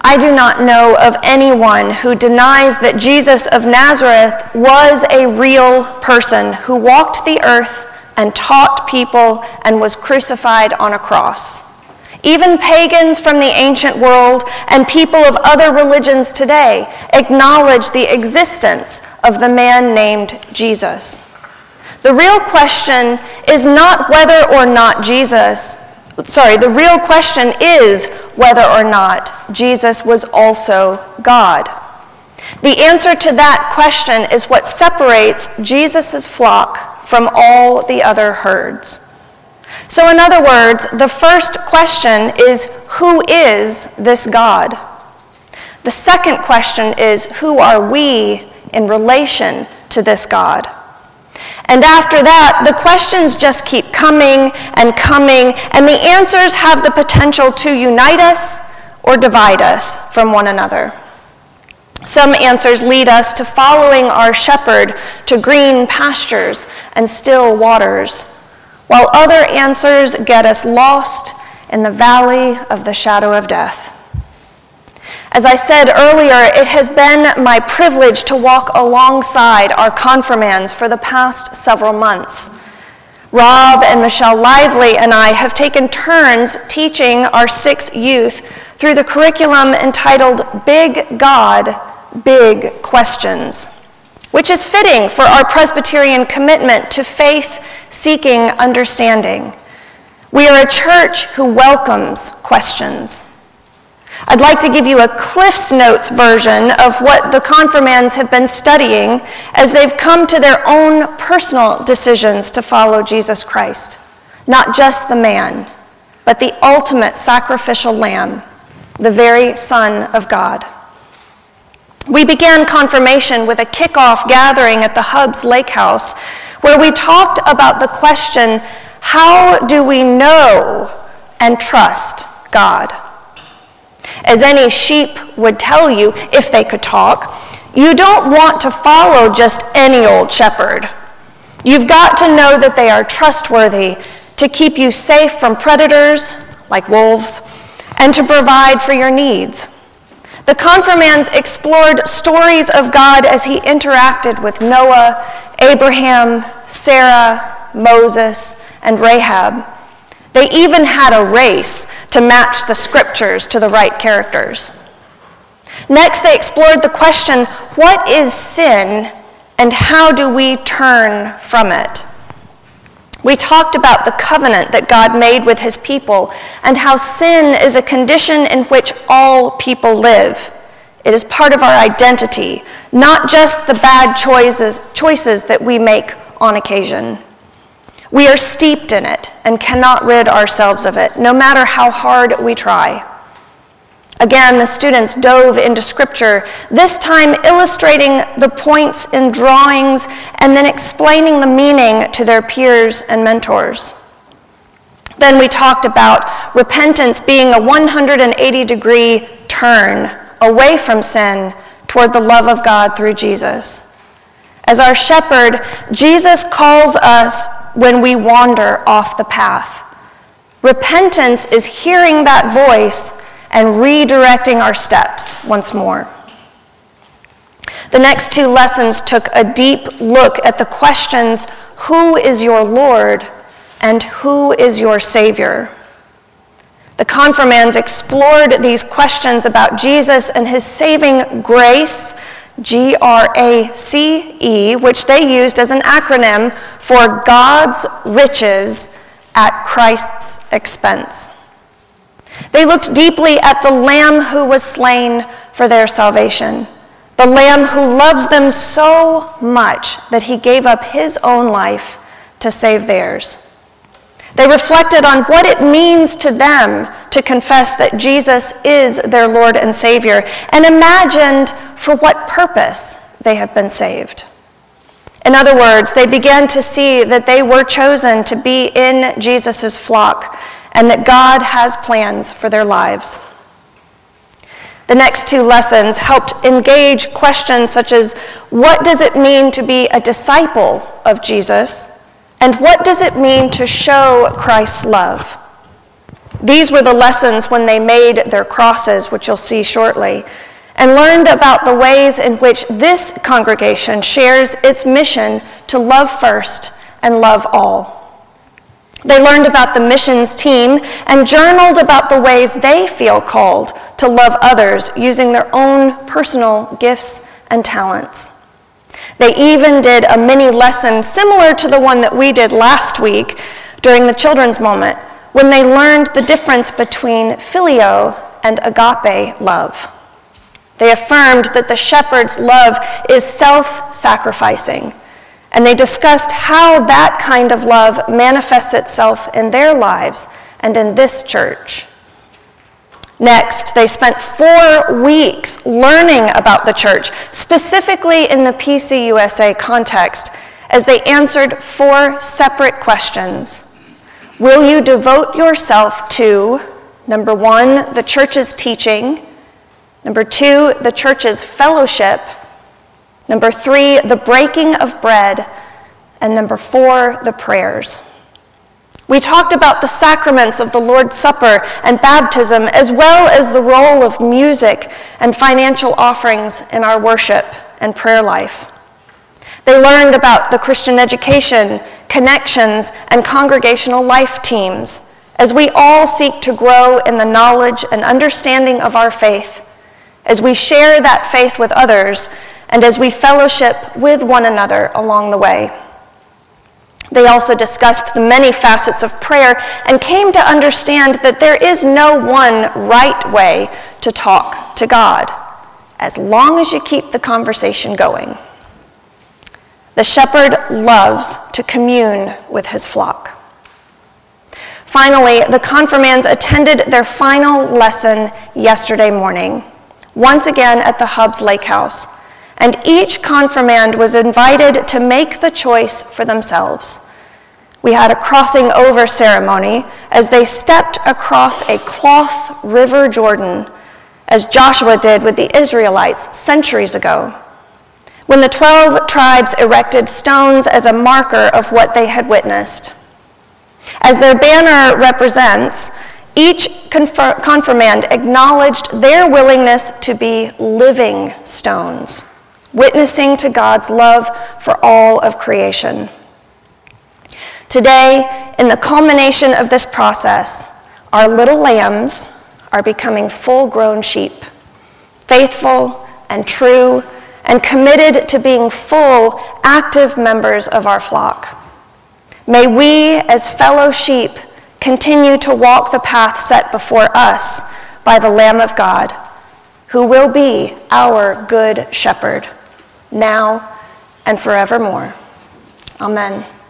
I do not know of anyone who denies that Jesus of Nazareth was a real person who walked the earth and taught people and was crucified on a cross. Even pagans from the ancient world and people of other religions today acknowledge the existence of the man named Jesus. The real question is not whether or not the real question is whether or not Jesus was also God. The answer to that question is what separates Jesus' flock from all the other herds. So in other words, the first question is, who is this God? The second question is, who are we in relation to this God? And after that, the questions just keep coming, and the answers have the potential to unite us or divide us from one another. Some answers lead us to following our shepherd to green pastures and still waters, while other answers get us lost in the valley of the shadow of death. As I said earlier, it has been my privilege to walk alongside our confirmands for the past several months. Rob and Michelle Lively and I have taken turns teaching our 6 youth through the curriculum entitled Big God, Big Questions, which is fitting for our Presbyterian commitment to faith-seeking understanding. We are a church who welcomes questions. I'd like to give you a Cliff's Notes version of what the confirmands have been studying as they've come to their own personal decisions to follow Jesus Christ. Not just the man, but the ultimate sacrificial lamb, the very Son of God. We began confirmation with a kickoff gathering at the Hubs Lake House, where we talked about the question, how do we know and trust God? As any sheep would tell you, if they could talk, you don't want to follow just any old shepherd. You've got to know that they are trustworthy to keep you safe from predators, like wolves, and to provide for your needs. The confirmands explored stories of God as he interacted with Noah, Abraham, Sarah, Moses, and Rahab. They even had a race to match the scriptures to the right characters. Next, they explored the question, what is sin and how do we turn from it? We talked about the covenant that God made with his people and how sin is a condition in which all people live. It is part of our identity, not just the bad choices that we make on occasion. We are steeped in it and cannot rid ourselves of it, no matter how hard we try. Again, the students dove into scripture, this time illustrating the points in drawings and then explaining the meaning to their peers and mentors. Then we talked about repentance being a 180-degree turn away from sin toward the love of God through Jesus. As our shepherd, Jesus calls us when we wander off the path. Repentance is hearing that voice and redirecting our steps once more. The next 2 lessons took a deep look at the questions, who is your Lord and who is your Savior? The confirmands explored these questions about Jesus and his saving grace, GRACE, which they used as an acronym for God's riches at Christ's expense. They looked deeply at the Lamb who was slain for their salvation, the Lamb who loves them so much that he gave up his own life to save theirs. They reflected on what it means to them to confess that Jesus is their Lord and Savior, and imagined for what purpose they have been saved. In other words, they began to see that they were chosen to be in Jesus' flock, and that God has plans for their lives. The next 2 lessons helped engage questions such as, what does it mean to be a disciple of Jesus? And what does it mean to show Christ's love? These were the lessons when they made their crosses, which you'll see shortly, and learned about the ways in which this congregation shares its mission to love first and love all. They learned about the missions team and journaled about the ways they feel called to love others using their own personal gifts and talents. They even did a mini lesson similar to the one that we did last week during the children's moment, when they learned the difference between phileo and agape love. They affirmed that the shepherd's love is self-sacrificing, and they discussed how that kind of love manifests itself in their lives and in this church. Next, they spent 4 weeks learning about the church, specifically in the PCUSA context, as they answered 4 separate questions. Will you devote yourself to, number 1, the church's teaching, number 2, the church's fellowship, number 3, the breaking of bread, and number 4, the prayers. We talked about the sacraments of the Lord's Supper and baptism, as well as the role of music and financial offerings in our worship and prayer life. They learned about the Christian education, connections, and congregational life teams, as we all seek to grow in the knowledge and understanding of our faith, as we share that faith with others, and as we fellowship with one another along the way. They also discussed the many facets of prayer and came to understand that there is no one right way to talk to God, as long as you keep the conversation going. The shepherd loves to commune with his flock. Finally, the confirmands attended their final lesson yesterday morning, once again at the Hubbs Lake House, and each confirmand was invited to make the choice for themselves. We had a crossing over ceremony as they stepped across a cloth river Jordan, as Joshua did with the Israelites centuries ago, when the 12 tribes erected stones as a marker of what they had witnessed. As their banner represents, each confirmand acknowledged their willingness to be living stones, witnessing to God's love for all of creation. Today, in the culmination of this process, our little lambs are becoming full-grown sheep, faithful and true, and committed to being full, active members of our flock. May we, as fellow sheep, continue to walk the path set before us by the Lamb of God, who will be our good shepherd, now and forevermore. Amen.